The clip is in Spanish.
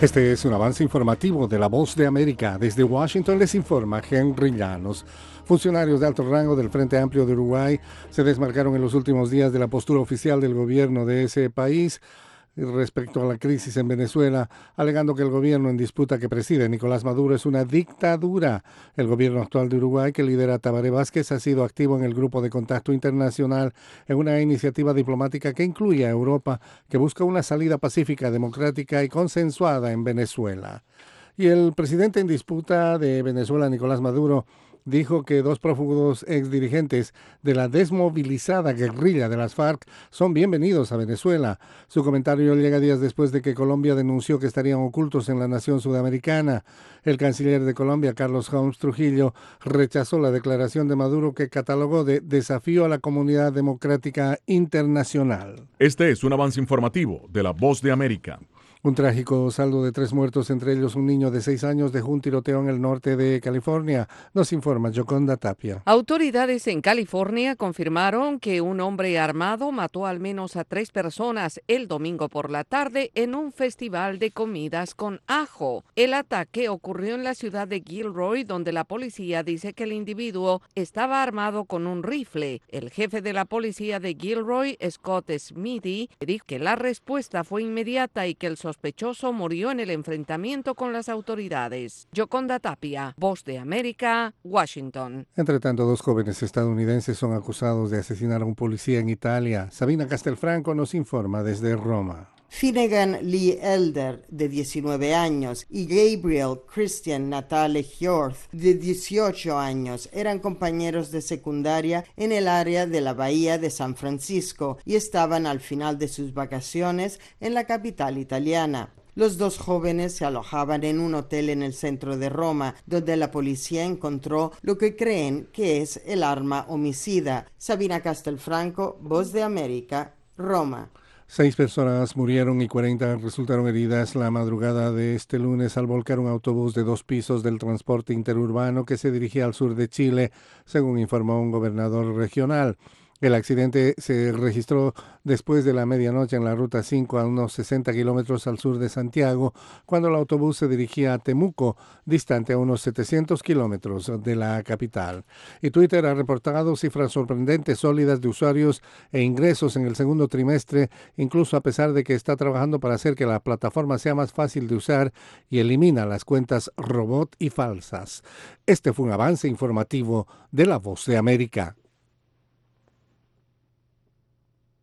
Este es un avance informativo de La Voz de América. Desde Washington les informa Henry Llanos. Funcionarios de alto rango del Frente Amplio de Uruguay se desmarcaron en los últimos días de la postura oficial del gobierno de ese país respecto a la crisis en Venezuela, alegando que el gobierno en disputa que preside Nicolás Maduro es una dictadura. El gobierno actual de Uruguay, que lidera Tabaré Vázquez, ha sido activo en el Grupo de Contacto Internacional en una iniciativa diplomática que incluye a Europa, que busca una salida pacífica, democrática y consensuada en Venezuela. Y el presidente en disputa de Venezuela, Nicolás Maduro, dijo que dos prófugos exdirigentes de la desmovilizada guerrilla de las FARC son bienvenidos a Venezuela. Su comentario llega días después de que Colombia denunció que estarían ocultos en la nación sudamericana. El canciller de Colombia, Carlos Holmes Trujillo, rechazó la declaración de Maduro, que catalogó de desafío a la comunidad democrática internacional. Este es un avance informativo de La Voz de América. Un trágico saldo de 3 muertos, entre ellos un niño de 6 años, dejó un tiroteo en el norte de California. Nos informa Yoconda Tapia. Autoridades en California confirmaron que un hombre armado mató al menos a 3 personas el domingo por la tarde en un festival de comidas con ajo. El ataque ocurrió en la ciudad de Gilroy, donde la policía dice que el individuo estaba armado con un rifle. El jefe de la policía de Gilroy, Scott Smithy, dijo que la respuesta fue inmediata y que el sospechoso murió en el enfrentamiento con las autoridades. Yoconda Tapia, Voz de América, Washington. Entre tanto, 2 jóvenes estadounidenses son acusados de asesinar a un policía en Italia. Sabina Castelfranco nos informa desde Roma. Finnegan Lee Elder, de 19 años, y Gabriel Christian Natale Hjorth, de 18 años, eran compañeros de secundaria en el área de la Bahía de San Francisco y estaban al final de sus vacaciones en la capital italiana. Los 2 jóvenes se alojaban en un hotel en el centro de Roma, donde la policía encontró lo que creen que es el arma homicida. Sabina Castelfranco, Voz de América, Roma. 6 personas murieron y 40 resultaron heridas la madrugada de este lunes al volcar un autobús de 2 pisos del transporte interurbano que se dirigía al sur de Chile, según informó un gobernador regional. El accidente se registró después de la medianoche en la Ruta 5, a unos 60 kilómetros al sur de Santiago, cuando el autobús se dirigía a Temuco, distante a unos 700 kilómetros de la capital. Y Twitter ha reportado cifras sorprendentes, sólidas de usuarios e ingresos en el segundo trimestre, incluso a pesar de que está trabajando para hacer que la plataforma sea más fácil de usar y elimina las cuentas robot y falsas. Este fue un avance informativo de La Voz de América.